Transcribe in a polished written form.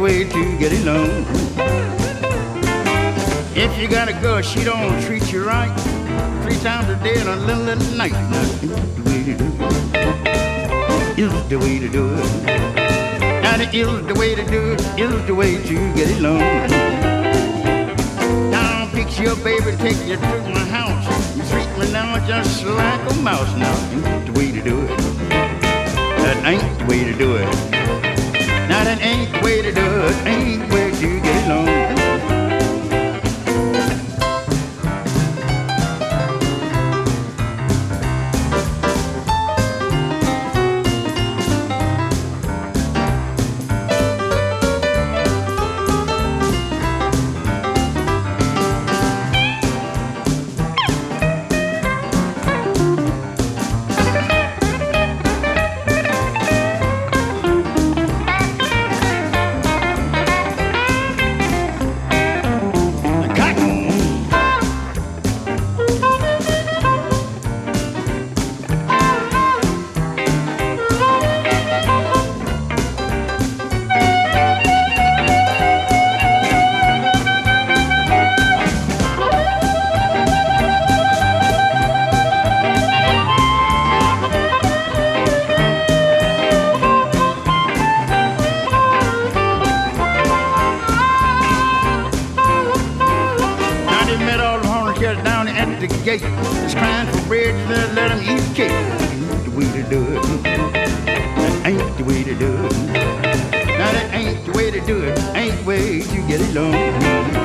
way to get along. If you got a girl, she don't treat you right 3 times a day and a little at night. Now, the way to do it is the way to do it. Now, it is the way to do it, is the way to get along. Now, I'll fix your baby, take you to my house. You treat me now just like a mouse. Now, it's the way to do it. That ain't the way to do it. Now, that ain't the way to do it, ain't the way to get along. Down at the gate, just crying for bread, let him eat cake. Ain't the way to do it. That ain't the way to do it. Now that ain't the way to do it. Ain't the way to get along.